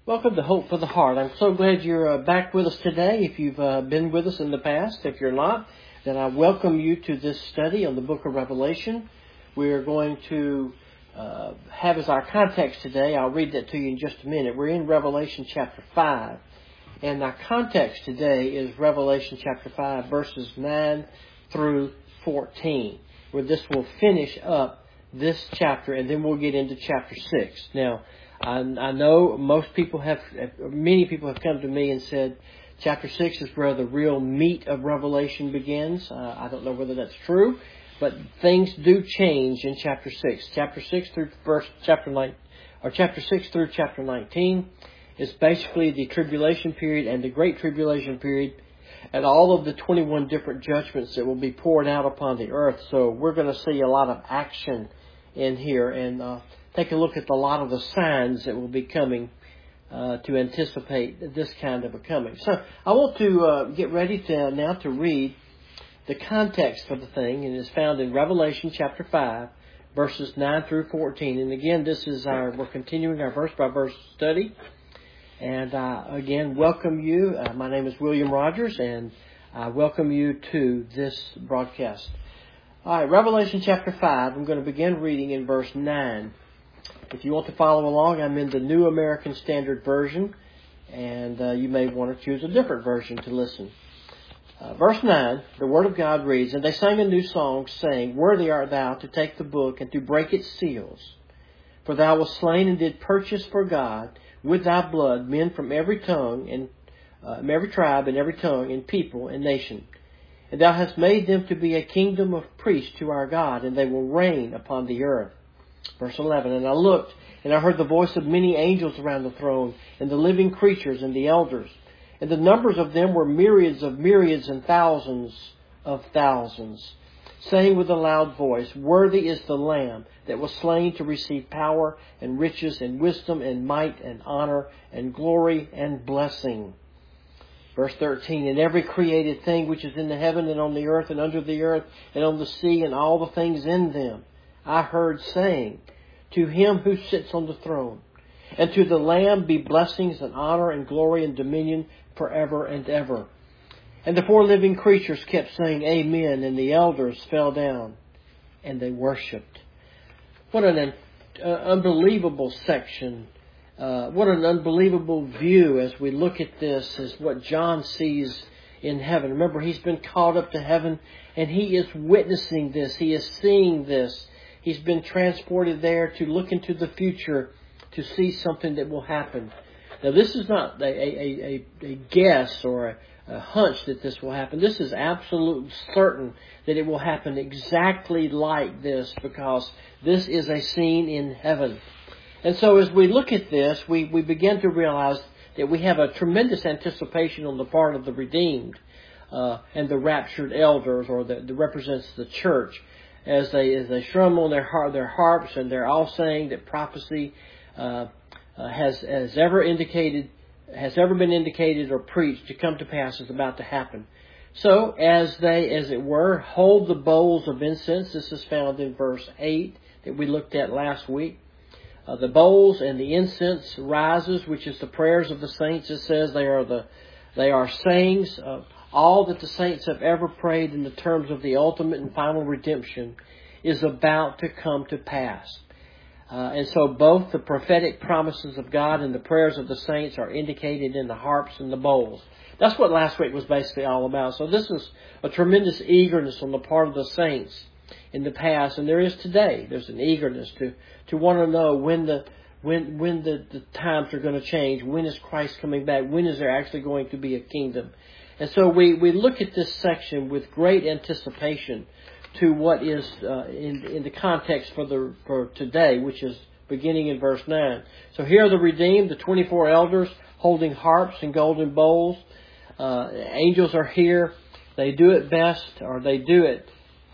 Welcome to Hope for the Heart. I'm so glad you're back with us today. If you've been with us in the past, if you're not, then I welcome you to this study on the book of Revelation. We are going to have as our context today, I'll read that to you in just a minute. We're in Revelation chapter 5. And our context today is Revelation chapter 5, verses 9 through 14, where this will finish up this chapter, and then we'll get into chapter 6. Now, I know many people have come to me and said chapter 6 is where the real meat of Revelation begins. I don't know whether that's true, but things do change in chapter 6. Chapter 6 through chapter 6 through chapter 19 is basically the tribulation period and the great tribulation period and all of the 21 different judgments that will be poured out upon the earth. So we're going to see a lot of action in here and take a look at a lot of the signs that will be coming to anticipate this kind of a coming. So I want to get ready now to read the context for the thing, and it's found in Revelation chapter 5, verses 9 through 14. And again, we're continuing our verse-by-verse study. And again, welcome you. My name is William Rogers, and I welcome you to this broadcast. All right, Revelation chapter 5. I'm going to begin reading in verse 9. If you want to follow along, I'm in the New American Standard Version, and you may want to choose a different version to listen. Verse 9, the Word of God reads, "And they sang a new song, saying, Worthy art thou to take the book and to break its seals. For thou wast slain and did purchase for God with thy blood men from every tongue and every tribe and every tongue and people and nation. And thou hast made them to be a kingdom of priests to our God, and they will reign upon the earth." Verse 11, "And I looked, and I heard the voice of many angels around the throne, and the living creatures and the elders. And the numbers of them were myriads of myriads and thousands of thousands, saying with a loud voice, Worthy is the Lamb that was slain to receive power and riches and wisdom and might and honor and glory and blessing." Verse 13, "And every created thing which is in the heaven and on the earth and under the earth and on the sea and all the things in them, I heard saying, To him who sits on the throne, and to the Lamb be blessings and honor and glory and dominion forever and ever. And the four living creatures kept saying, Amen, and the elders fell down, and they worshipped." What an unbelievable section. What an unbelievable view as we look at this, is what John sees in heaven. Remember, he's been called up to heaven, and he is witnessing this. He is seeing this. He's been transported there to look into the future, to see something that will happen. Now, this is not a guess or a hunch that this will happen. This is absolute certain that it will happen exactly like this, because this is a scene in heaven. And so as we look at this, we begin to realize that we have a tremendous anticipation on the part of the redeemed and the raptured elders, or that represents the church, as they strum on their harps, and they're all saying that prophecy has ever been indicated or preached to come to pass is about to happen. So as they, as it were, hold the bowls of incense, this is found in verse 8 that we looked at last week. The bowls and the incense rises, which is the prayers of the saints. It says they are sayings of all that the saints have ever prayed in the terms of the ultimate and final redemption is about to come to pass. And so both the prophetic promises of God and the prayers of the saints are indicated in the harps and the bowls. That's what last week was basically all about. So this is a tremendous eagerness on the part of the saints in the past, and there is today. There's an eagerness to want to know when the times are going to change. When is Christ coming back? When is there actually going to be a kingdom? And so we look at this section with great anticipation to what is in the context for today, which is beginning in verse 9. So here are the redeemed, the 24 elders holding harps and golden bowls. Angels are here. They do it best, or they do it.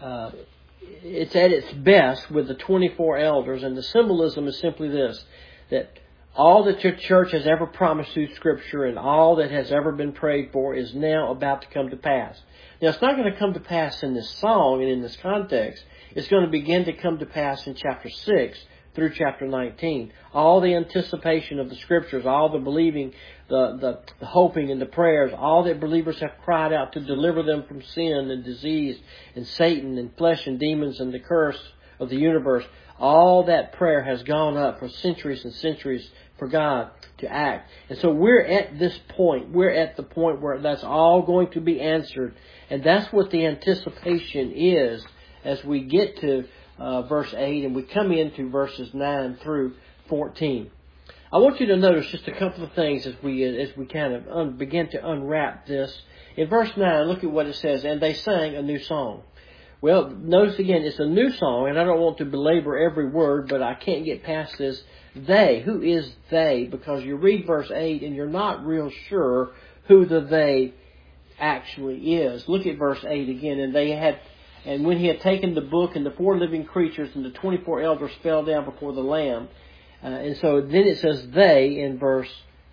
It's at its best with the 24 elders, and the symbolism is simply this: that all that your church has ever promised through Scripture and all that has ever been prayed for is now about to come to pass. Now, it's not going to come to pass in this song and in this context. It's going to begin to come to pass in chapter 6, through chapter 19. All the anticipation of the Scriptures, all the believing, the hoping and the prayers, all that believers have cried out to deliver them from sin and disease and Satan and flesh and demons and the curse of the universe. All that prayer has gone up for centuries and centuries for God to act. And so we're at this point. We're at the point where that's all going to be answered. And that's what the anticipation is as we get to verse 8 and we come into verses 9 through 14. I want you to notice just a couple of things as we kind of begin to unwrap this. In verse 9, look at what it says, and they sang a new song. Well, notice again, it's a new song, and I don't want to belabor every word, but I can't get past this. They, who is they? Because you read verse 8 and you're not real sure who the they actually is. Look at verse 8 again. And when he had taken the book, and the 4 living creatures and the 24 elders fell down before the Lamb. And so then it says they in verse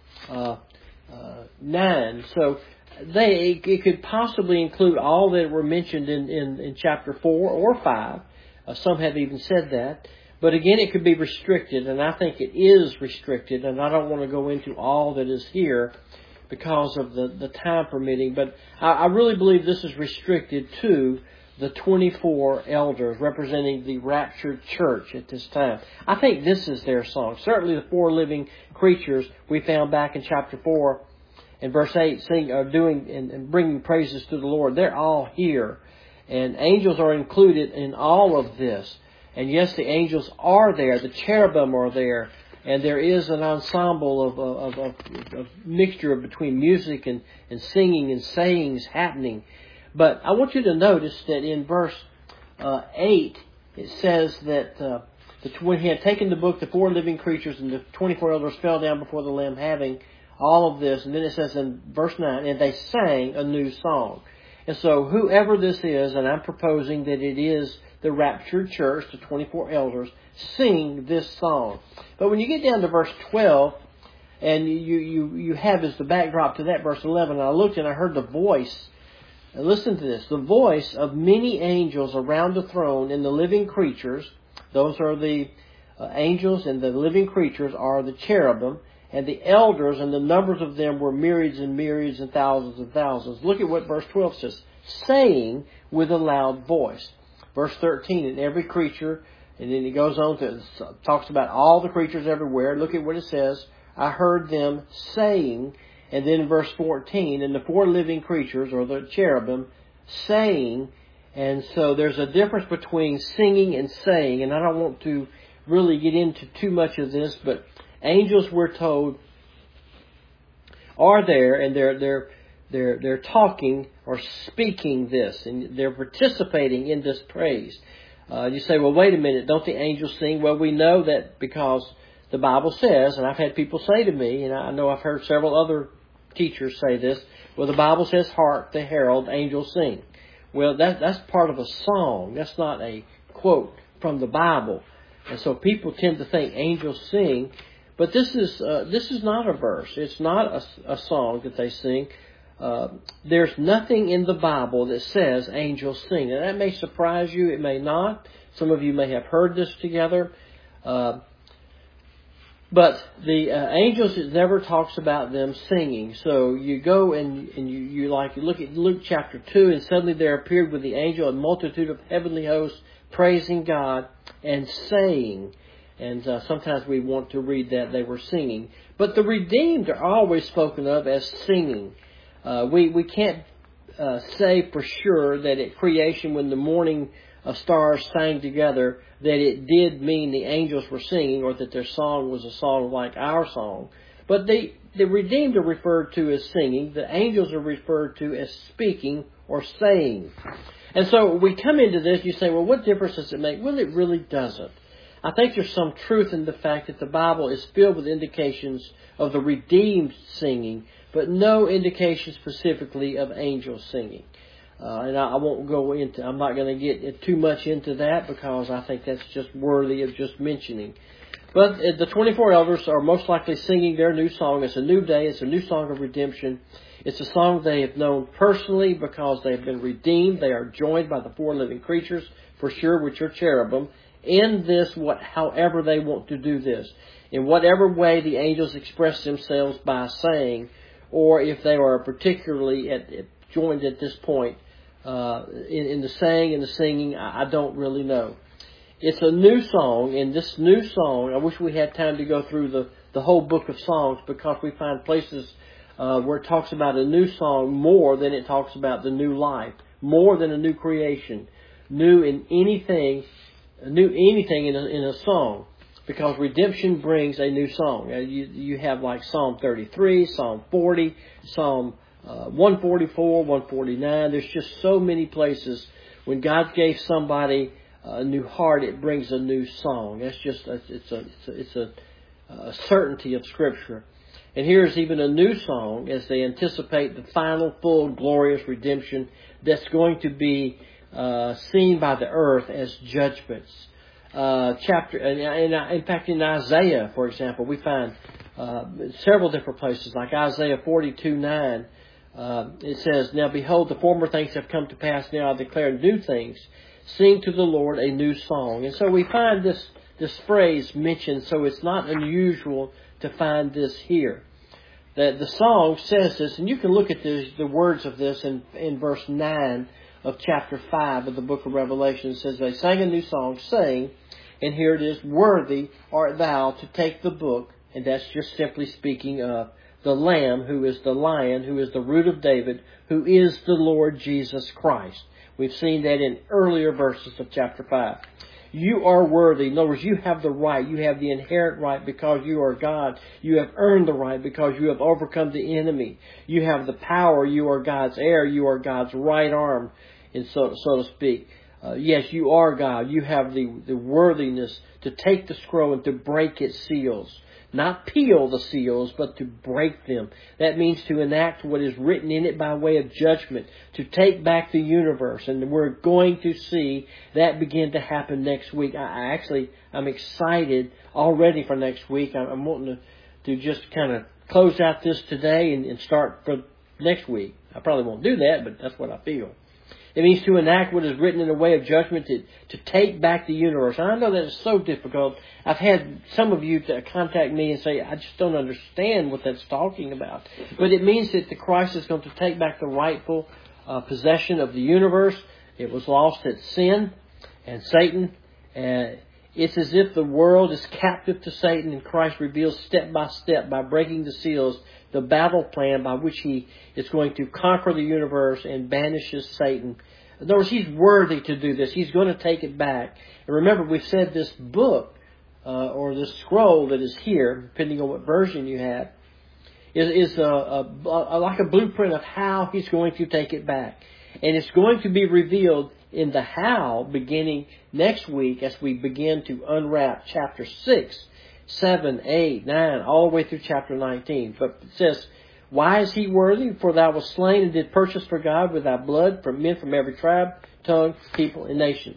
9. So it could possibly include all that were mentioned in chapter 4 or 5. Some have even said that. But again, it could be restricted, and I think it is restricted, and I don't want to go into all that is here because of the time permitting. But I really believe this is restricted to the 24 elders representing the raptured church at this time. I think this is their song. Certainly the 4 living creatures we found back in chapter 4 and verse 8 doing and bringing praises to the Lord. They're all here. And angels are included in all of this. And yes, the angels are there. The cherubim are there. And there is an ensemble of mixture between music and singing and sayings happening. But I want you to notice that in verse 8, it says that when he had taken the book, the 4 living creatures and the 24 elders fell down before the Lamb having all of this. And then it says in verse 9, and they sang a new song. And so whoever this is, and I'm proposing that it is the raptured church, the 24 elders, sing this song. But when you get down to verse 12, and you have as the backdrop to that verse 11, I looked and I heard the voice. And listen to this. The voice of many angels around the throne and the living creatures. Those are the angels, and the living creatures are the cherubim. And the elders, and the numbers of them were myriads and myriads and thousands. Look at what verse 12 says. Saying with a loud voice. Verse 13, and every creature, and then it goes on to talks about all the creatures everywhere. Look at what it says. I heard them saying. And then in verse 14, and the 4 living creatures, or the cherubim, saying. And so there's a difference between singing and saying. And I don't want to really get into too much of this, but angels, we're told, are there, and they're talking or speaking this, and they're participating in this praise. You say, well, wait a minute, don't the angels sing? Well, we know that because the Bible says, and I've had people say to me, and I know I've heard several other teachers say this, well, the Bible says, hark, the herald angels sing. Well, that's part of a song. That's not a quote from the Bible. And so people tend to think angels sing. But this is not a verse. It's not a song that they sing. There's nothing in the Bible that says angels sing. And that may surprise you. It may not. Some of you may have heard this together. But the angels, it never talks about them singing. So you go and you look at Luke chapter 2, and suddenly there appeared with the angel a multitude of heavenly hosts praising God and saying. And sometimes we want to read that they were singing. But the redeemed are always spoken of as singing. We can't say for sure that at creation, when the morning stars sang together, that it did mean the angels were singing, or that their song was a song like our song. But the redeemed are referred to as singing. The angels are referred to as speaking or saying. And so we come into this, you say, well, what difference does it make? Well, it really doesn't. I think there's some truth in the fact that the Bible is filled with indications of the redeemed singing, but no indication specifically of angels singing. And I won't go into, I'm not going to get too much into that because I think that's just worthy of just mentioning. But the 24 elders are most likely singing their new song. It's a new day. It's a new song of redemption. It's a song they have known personally because they have been redeemed. They are joined by the 4 living creatures, for sure, which are cherubim. in this, however they want to do this. In whatever way the angels express themselves by saying, or if they are particularly joined at this point in the saying and the singing, I don't really know. It's a new song, and this new song, I wish we had time to go through the whole book of songs, because we find places where it talks about a new song more than it talks about the new life, more than a new creation, new anything in a song, because redemption brings a new song. You have like Psalm 33, Psalm 40, Psalm 144, 149. There's just so many places when God gave somebody a new heart, it brings a new song. That's just it's a certainty of Scripture. And here's even a new song as they anticipate the final, full, glorious redemption that's going to be seen by the earth as judgments. In fact, in Isaiah, for example, we find several different places, like Isaiah 42:9. It says, "Now behold, the former things have come to pass. Now I declare new things. Sing to the Lord a new song." And so we find this phrase mentioned, so it's not unusual to find this here. That the song says this, and you can look at the words of this in verse 9 of chapter 5 of the book of Revelation. It says, "They sang a new song, saying," and here it is, "Worthy art thou to take the book," and that's just simply speaking of the Lamb, who is the Lion, who is the root of David, who is the Lord Jesus Christ. We've seen that in earlier verses of chapter 5. You are worthy. In other words, you have the right. You have the inherent right because you are God. You have earned the right because you have overcome the enemy. You have the power. You are God's heir. You are God's right arm, and so to speak. Yes, you are God. You have the worthiness to take the scroll and to break its seals. Not peel the seals, but to break them. That means to enact what is written in it by way of judgment, to take back the universe. And we're going to see that begin to happen next week. I'm excited already for next week. I'm wanting to just kind of close out this today and start for next week. I probably won't do that, but that's what I feel. It means to enact what is written in a way of judgment, to take back the universe. And I know that it's so difficult. I've had some of you to contact me and say, I just don't understand what that's talking about. But it means that the Christ is going to take back the rightful possession of the universe. It was lost at sin and Satan. It's as if the world is captive to Satan, and Christ reveals step by step, by breaking the seals, the battle plan by which He is going to conquer the universe and banishes Satan. In other words, He's worthy to do this. He's going to take it back. And remember, we've said this book, or this scroll that is here, depending on what version you have, is like a blueprint of how He's going to take it back. And it's going to be revealed in the how beginning next week as we begin to unwrap chapter 6, 7, 8, 9, all the way through chapter 19. But it says, "Why is He worthy? For thou wast slain and did purchase for God with thy blood from men from every tribe, tongue, people, and nation."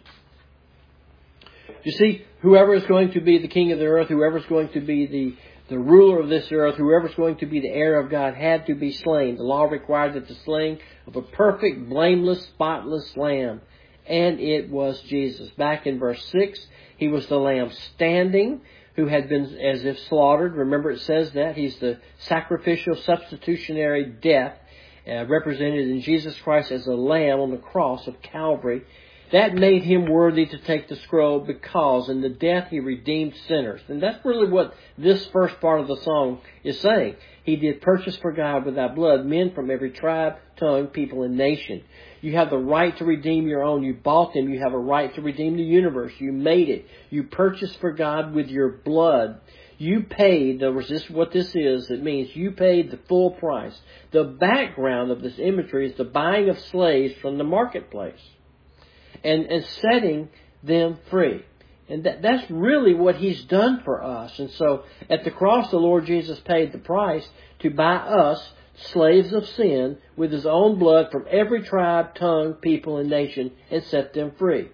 You see, whoever is going to be the king of the earth, whoever is going to be the ruler of this earth, whoever is going to be the heir of God, had to be slain. The law required that the slaying of a perfect, blameless, spotless lamb. And it was Jesus. Back in verse 6, He was the lamb standing, who had been as if slaughtered. Remember, it says that. He's the sacrificial substitutionary death, represented in Jesus Christ as a lamb on the cross of Calvary. That made Him worthy to take the scroll because in the death He redeemed sinners. And that's really what this first part of the song is saying. He did purchase for God with thy blood men from every tribe, tongue, people, and nation. You have the right to redeem your own. You bought them. You have a right to redeem the universe. You made it. You purchased for God with your blood. You paid. In other words, this is what this is. It means you paid the full price. The background of this imagery is the buying of slaves from the marketplace and setting them free. And that's really what He's done for us. And so at the cross, the Lord Jesus paid the price to buy us, slaves of sin, with His own blood from every tribe, tongue, people, and nation, and set them free.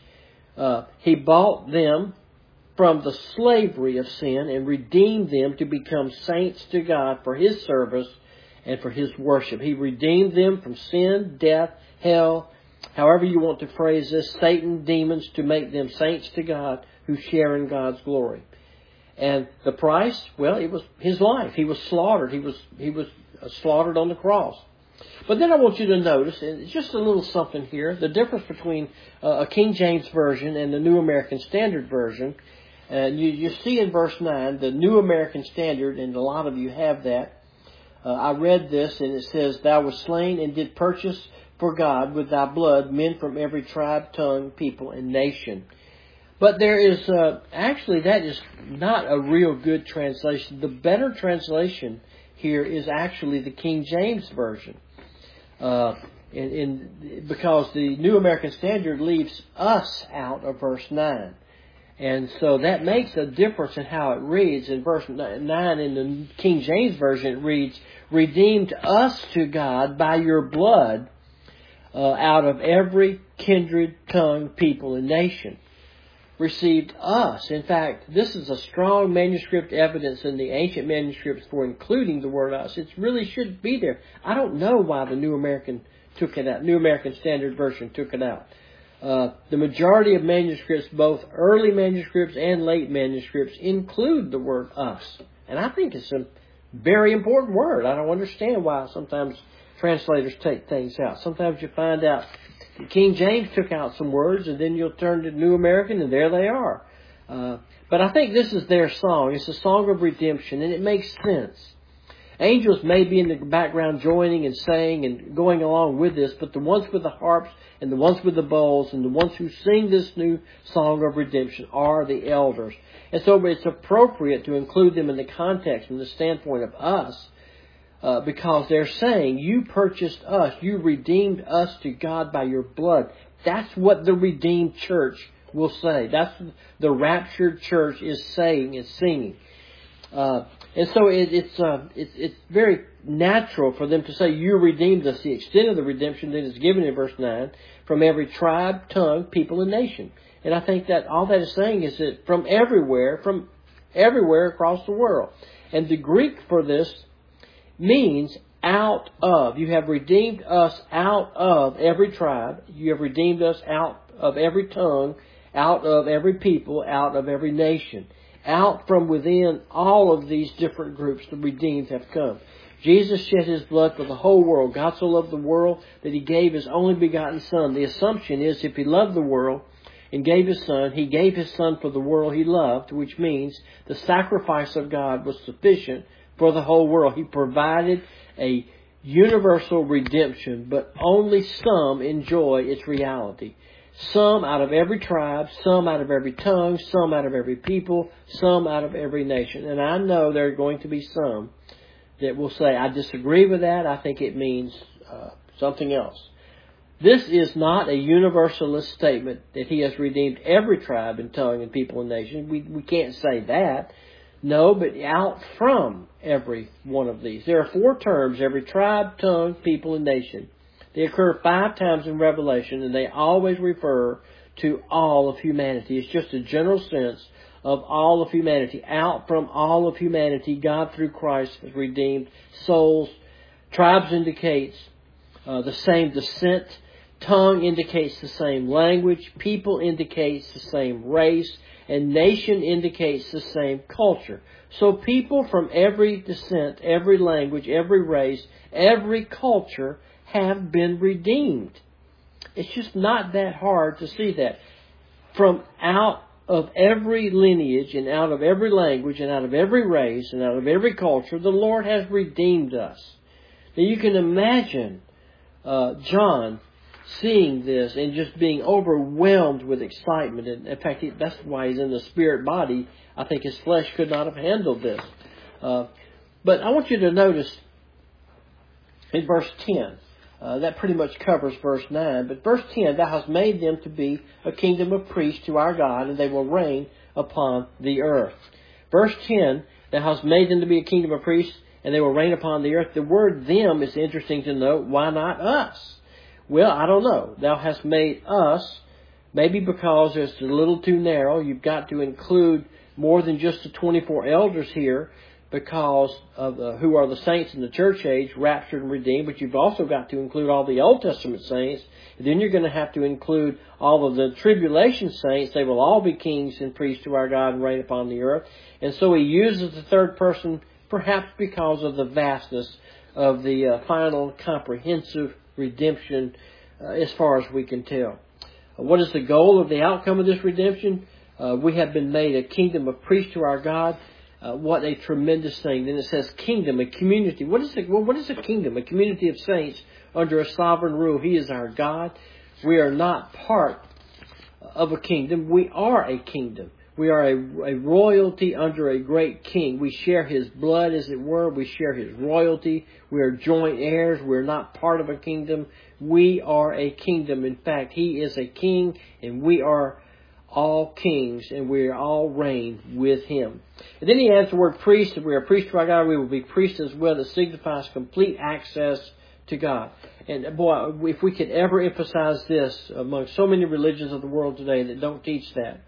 He bought them from the slavery of sin and redeemed them to become saints to God for His service and for His worship. He redeemed them from sin, death, hell, However you want to phrase this, Satan, demons, to make them saints to God who share in God's glory. And the price, well, it was his life. He was slaughtered. He was slaughtered on the cross. But then I want you to notice, and it's just a little something here, the difference between a King James Version and the New American Standard Version. And you see in verse 9, the New American Standard, and a lot of you have that. I read this, and it says, Thou wast slain and did purchase for God with thy blood men from every tribe, tongue, people, and nation. But there is, actually, that is not a real good translation. The better translation here is actually the King James Version. Because the New American Standard leaves us out of verse 9. And so that makes a difference in how it reads. In verse 9 in the King James Version, it reads, Redeemed us to God by your blood out of every kindred, tongue, people, and nation. Received us. In fact, this is a strong manuscript evidence in the ancient manuscripts for including the word us. It really should be there. I don't know why the New American took it out. New American Standard Version took it out. The majority of manuscripts, both early manuscripts and late manuscripts, include the word us. And I think it's a very important word. I don't understand why sometimes translators take things out. Sometimes you find out King James took out some words, and then you'll turn to New American, and there they are. But I think this is their song. It's a song of redemption, and it makes sense. Angels may be in the background joining and saying and going along with this, but the ones with the harps and the ones with the bowls and the ones who sing this new song of redemption are the elders. And so it's appropriate to include them in the context from the standpoint of us, because they're saying, you purchased us, you redeemed us to God by your blood. That's what the redeemed church will say. That's the raptured church is saying, is singing. And so it's very natural for them to say, you redeemed us. The extent of the redemption that is given in verse 9, from every tribe, tongue, people, and nation. And I think that all that is saying is that from everywhere across the world. And the Greek for this means out of. You have redeemed us out of every tribe. You have redeemed us out of every tongue, out of every people, out of every nation. Out from within all of these different groups, the redeemed have come. Jesus shed His blood for the whole world. God so loved the world that He gave His only begotten Son. The assumption is if He loved the world and gave His Son, He gave His Son for the world He loved, which means the sacrifice of God was sufficient for the whole world. He provided a universal redemption, but only some enjoy its reality. Some out of every tribe, some out of every tongue, some out of every people, some out of every nation. And I know there are going to be some that will say, I disagree with that. I think it means something else. This is not a universalist statement that He has redeemed every tribe and tongue and people and nation. We can't say that. No, but out from every one of these. There are 4 terms, every tribe, tongue, people, and nation. They occur 5 times in Revelation, and they always refer to all of humanity. It's just a general sense of all of humanity. Out from all of humanity, God through Christ has redeemed souls. Tribes indicates the same descent. Tongue indicates the same language. People indicates the same race. And nation indicates the same culture. So people from every descent, every language, every race, every culture have been redeemed. It's just not that hard to see that. From out of every lineage and out of every language and out of every race and out of every culture, the Lord has redeemed us. Now you can imagine John seeing this and just being overwhelmed with excitement. And in fact, that's why he's in the spirit body. I think his flesh could not have handled this. But I want you to notice in verse 10, that pretty much covers verse 9. But verse 10, Thou hast made them to be a kingdom of priests to our God, and they will reign upon the earth. Verse 10, Thou hast made them to be a kingdom of priests, and they will reign upon the earth. The word them is interesting to note. Why not us? Well, I don't know. Thou hast made us, maybe because it's a little too narrow. You've got to include more than just the 24 elders here. because of who are the saints in the church age, raptured and redeemed, but you've also got to include all the Old Testament saints. And then you're going to have to include all of the tribulation saints. They will all be kings and priests to our God and reign upon the earth. And so he uses the third person perhaps because of the vastness of the final comprehensive redemption as far as we can tell. What is the goal of the outcome of this redemption? We have been made a kingdom of priests to our God. What a tremendous thing. Then it says kingdom, a community. What is a kingdom? A community of saints under a sovereign rule. He is our God. We are not part of a kingdom. We are a kingdom. We are a royalty under a great king. We share his blood, as it were. We share his royalty. We are joint heirs. We're not part of a kingdom. We are a kingdom. In fact, he is a king, and we are all kings, and we all reign with him. And then he adds the word priest. If we are priests to our God, we will be priests as well. That signifies complete access to God. And boy, if we could ever emphasize this among so many religions of the world today that don't teach that.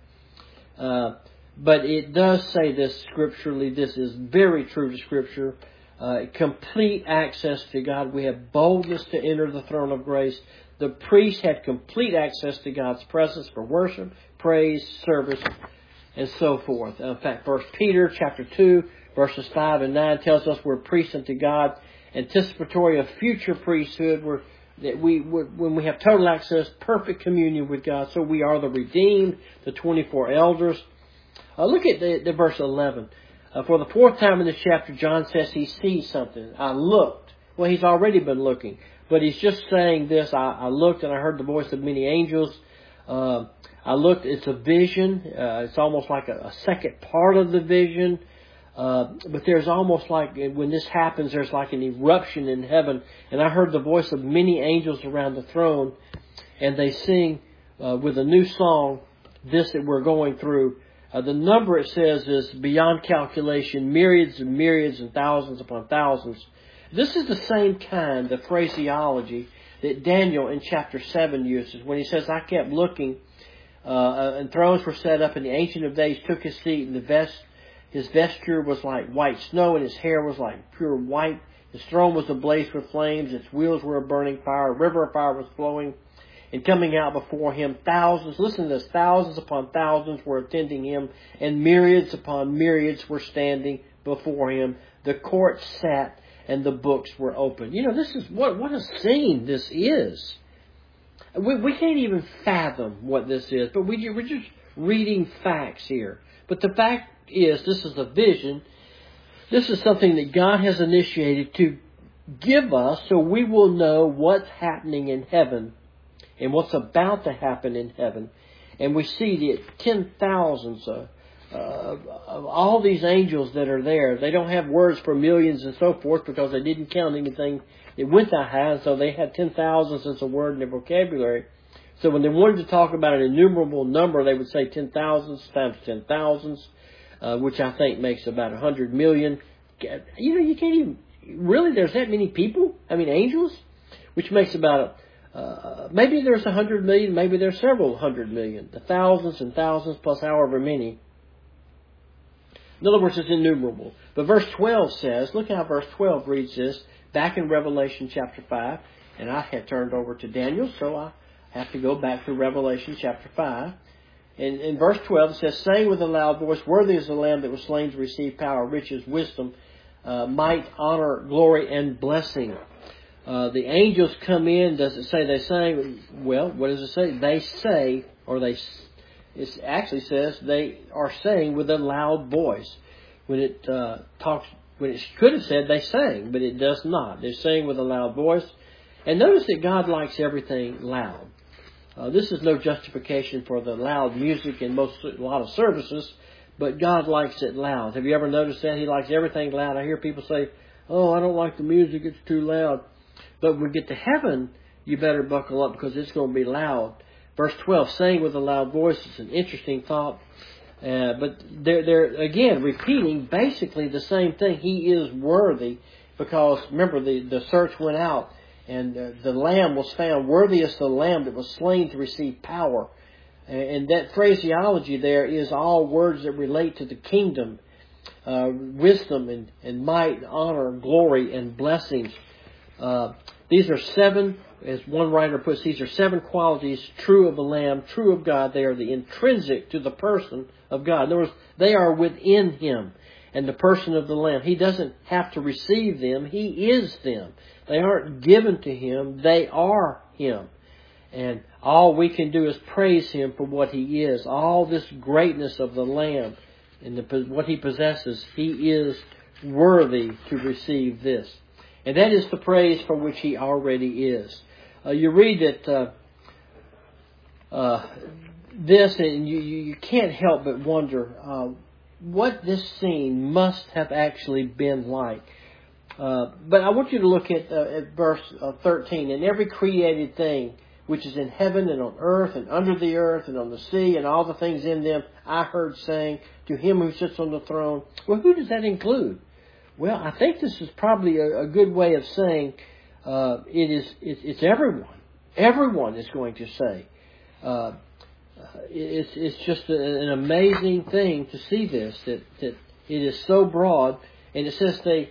But it does say this scripturally. This is very true to Scripture. Complete access to God. We have boldness to enter the throne of grace. The priest had complete access to God's presence for worship, praise, service, and so forth. In fact, 1 Peter chapter 2, verses 5 and 9 tells us we're priests unto God, anticipatory of future priesthood, when we have total access, perfect communion with God. So we are the redeemed, the 24 elders. Look at the verse 11. For the fourth time in this chapter, John says he sees something. I looked. Well, he's already been looking. But he's just saying this. I looked and I heard the voice of many angels. I looked. It's a vision. It's almost like a second part of the vision. But there's almost like, when this happens, there's like an eruption in heaven. And I heard the voice of many angels around the throne. And they sing with a new song, this that we're going through. The number, it says, is beyond calculation, myriads and myriads and thousands upon thousands. This is the same kind of phraseology that Daniel in chapter 7 uses when he says, I kept looking, and thrones were set up, and the Ancient of Days took his seat, and his vesture was like white snow, and his hair was like pure white. His throne was ablaze with flames, its wheels were a burning fire, a river of fire was flowing, and coming out before him, thousands, listen to this, thousands upon thousands were attending him, and myriads upon myriads were standing before him. The court sat, and the books were opened. You know, this is what a scene this is. We can't even fathom what this is, but we're just reading facts here. But the fact is, this is a vision. This is something that God has initiated to give us so we will know what's happening in heaven and what's about to happen in heaven. And we see the 10,000s of all these angels that are there. They don't have words for millions and so forth because they didn't count anything that went that high, so they had 10,000s as a word in their vocabulary. So when they wanted to talk about an innumerable number, they would say 10,000s times 10,000s, which I think makes about 100 million. You know, you can't even, really, there's that many people? I mean, angels? Which makes about, maybe there's 100 million, maybe there's several 100 million. The thousands and thousands plus however many. In other words, it's innumerable. But verse 12 says, look how verse 12 reads this, back in Revelation chapter 5. And I had turned over to Daniel, so I have to go back to Revelation chapter 5. And in verse 12 it says, saying with a loud voice, worthy is the Lamb that was slain to receive power, riches, wisdom, might, honor, glory, and blessing. The angels come in. Does it say they sang? Well, what does it say? They say, or it actually says they are saying with a loud voice. When it when it could have said they sang, but it does not. They're saying with a loud voice. And notice that God likes everything loud. This is no justification for the loud music in a lot of services, but God likes it loud. Have you ever noticed that? He likes everything loud. I hear people say, oh, I don't like the music, it's too loud. But when we get to heaven, you better buckle up because it's going to be loud. Verse 12, saying with a loud voice, is an interesting thought. But they're again repeating basically the same thing. He is worthy because, remember, the search went out and the Lamb was found. Worthy is the Lamb that was slain to receive power. And that phraseology there is all words that relate to the kingdom. wisdom and might, honor, glory, and blessings. These are 7, as one writer puts, these are 7 qualities true of the Lamb, true of God. They are the intrinsic to the person of God. In other words, they are within Him and the person of the Lamb. He doesn't have to receive them. He is them. They aren't given to Him. They are Him. And all we can do is praise Him for what He is. All this greatness of the Lamb and what He possesses, He is worthy to receive this. And that is the praise for which He already is. You read that this, and you can't help but wonder what this scene must have actually been like. But I want you to look at verse 13. And every created thing which is in heaven and on earth and under the earth and on the sea and all the things in them, I heard saying to Him who sits on the throne. Well, who does that include? Well, I think this is probably a good way of saying it's everyone. Everyone is going to say. It's just an amazing thing to see this, that it is so broad. And it says they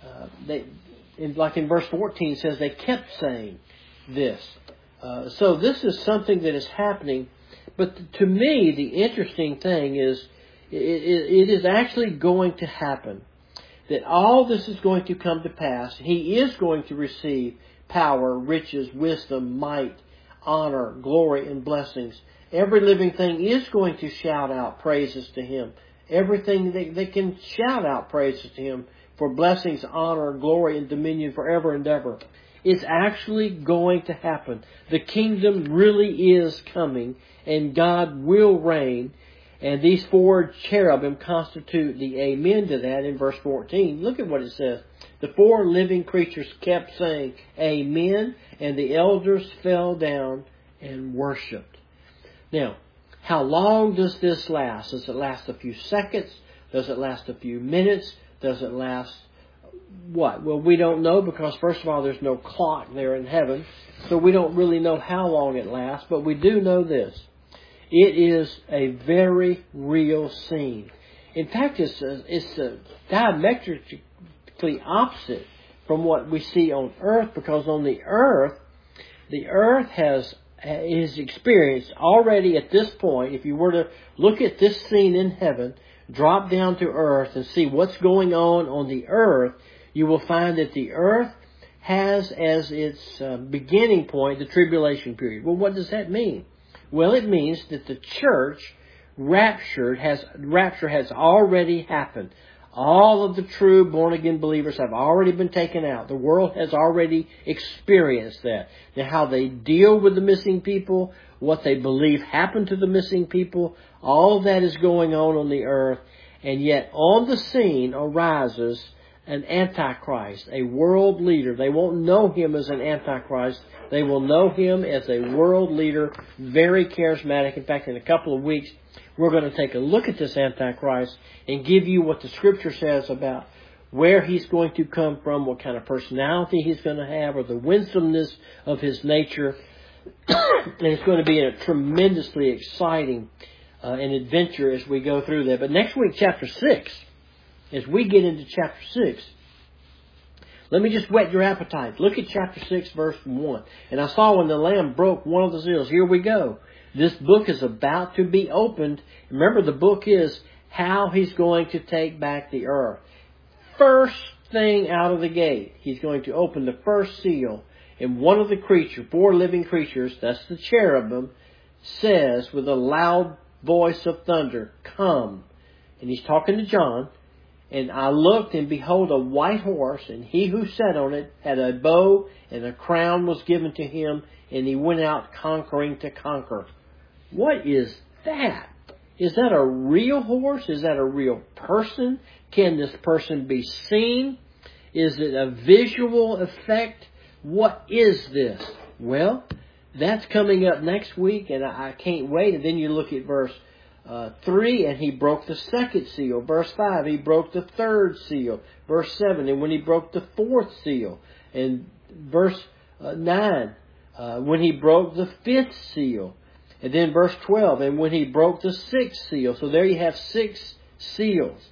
like in verse 14, it says they kept saying this. So this is something that is happening. But to me, the interesting thing is it is actually going to happen. That all this is going to come to pass. He is going to receive power, riches, wisdom, might, honor, glory, and blessings. Every living thing is going to shout out praises to Him. Everything they can shout out praises to Him for blessings, honor, glory, and dominion forever and ever. It's actually going to happen. The kingdom really is coming, and God will reign. And these 4 cherubim constitute the amen to that in verse 14. Look at what it says. The 4 living creatures kept saying, Amen, and the elders fell down and worshipped. Now, how long does this last? Does it last a few seconds? Does it last a few minutes? Does it last what? Well, we don't know because, first of all, there's no clock there in heaven. So we don't really know how long it lasts. But we do know this. It is a very real scene. In fact, it's diametrically opposite from what we see on earth, because on the earth has experienced already at this point. If you were to look at this scene in heaven, drop down to earth and see what's going on the earth, you will find that the earth has as its beginning point the tribulation period. Well, what does that mean? Well, it means that the church rapture has already happened. All of the true born-again believers have already been taken out. The world has already experienced that. Now, how they deal with the missing people, what they believe happened to the missing people, all of that is going on the earth. And yet, on the scene arises an Antichrist, a world leader. They won't know him as an Antichrist. They will know him as a world leader, very charismatic. In fact, in a couple of weeks, we're going to take a look at this Antichrist and give you what the Scripture says about where he's going to come from, what kind of personality he's going to have, or the winsomeness of his nature. And it's going to be a tremendously exciting an adventure as we go through that. But next week, chapter 6, as we get into chapter 6, let me just whet your appetite. Look at chapter 6, verse 1. And I saw when the Lamb broke one of the seals. Here we go. This book is about to be opened. Remember, the book is how he's going to take back the earth. First thing out of the gate, he's going to open the first seal. And one of the creatures, 4 living creatures, that's the cherubim, says with a loud voice of thunder, Come. And he's talking to John. And I looked, and behold, a white horse, and he who sat on it had a bow, and a crown was given to him, and he went out conquering to conquer. What is that? Is that a real horse? Is that a real person? Can this person be seen? Is it a visual effect? What is this? Well, that's coming up next week, and I can't wait. And then you look at verse 3, and he broke the second seal. Verse 5, he broke the third seal. Verse 7, and when he broke the fourth seal. And verse 9, when he broke the fifth seal. And then verse 12, and when he broke the sixth seal. So there you have 6 seals.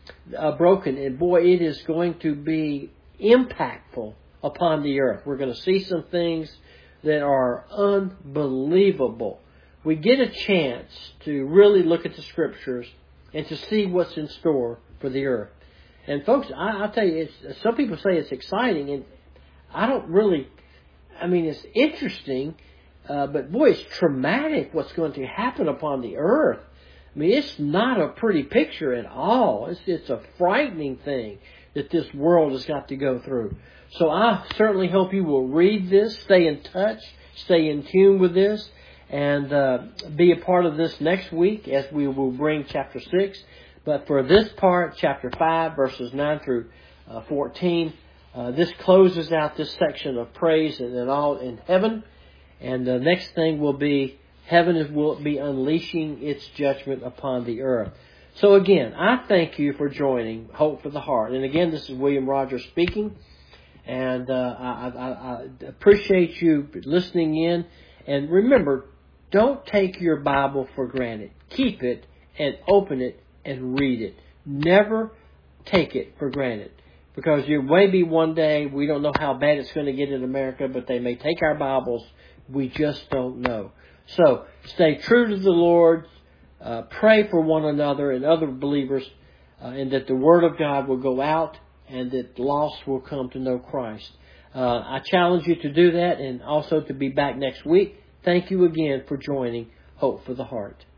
broken. And boy, it is going to be impactful upon the earth. We're going to see some things that are unbelievable. We get a chance to really look at the Scriptures and to see what's in store for the earth. And folks, I'll tell you, some people say it's exciting, and I don't really, it's interesting, but boy, it's traumatic what's going to happen upon the earth. It's not a pretty picture at all. It's a frightening thing that this world has got to go through. So I certainly hope you will read this, stay in touch, stay in tune with this, and be a part of this next week as we will bring chapter 6. But for this part, chapter 5, verses 9 through 14, this closes out this section of praise and all in heaven. And the next thing will be heaven will be unleashing its judgment upon the earth. So again, I thank you for joining Hope for the Heart. And again, this is William Rogers speaking. And I appreciate you listening in. And remember, don't take your Bible for granted. Keep it and open it and read it. Never take it for granted. Because maybe one day, we don't know how bad it's going to get in America, but they may take our Bibles. We just don't know. So, stay true to the Lord. Pray for one another and other believers, and that the Word of God will go out and that lost will come to know Christ. I challenge you to do that and also to be back next week. Thank you again for joining Hope for the Heart.